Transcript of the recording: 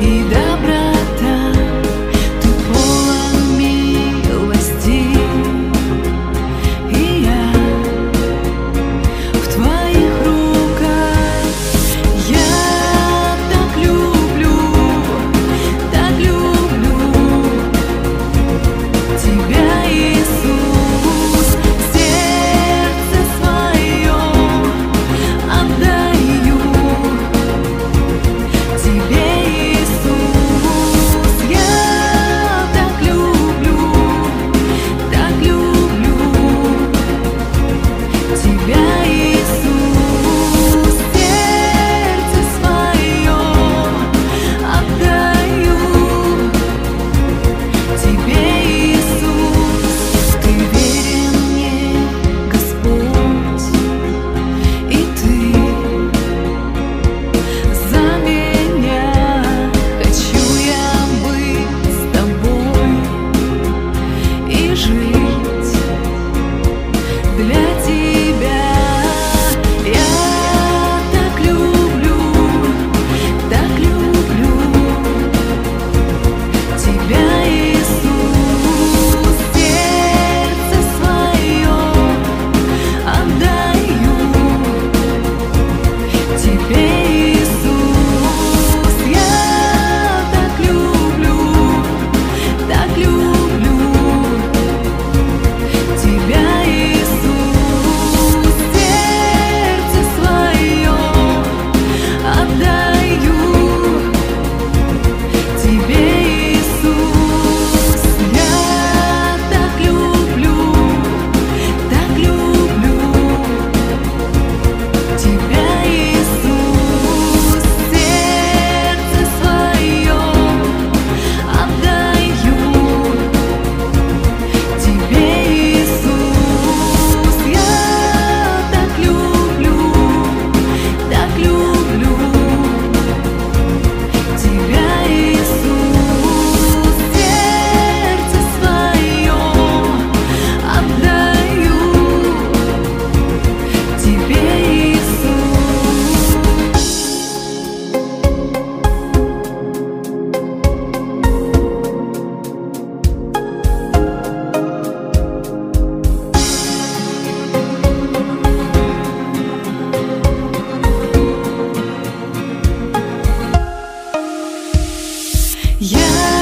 и доброта, ты полон милости, и я в твоих руках. Я так люблю тебя, Иисус, сердце свое отдаю тебе, Иисус. Я так люблю тебя, Иисус, сердце свое отдаю тебе, Иисус. Ты верен мне, Господь, и ты за меня. Хочу я быть с тобой и жить для тебя. Я так люблю тебя, Иисус, сердце свое отдаю тебе, Иисус. Я так люблю тебя, Иисус, сердце свое отдаю тебе, Иисус. Я так люблю тебя, Иисус, сердце свое отдаю тебе, Иисус. Я так люблю тебя, Иисус, сердце свое отдаю тебе, Иисус. Я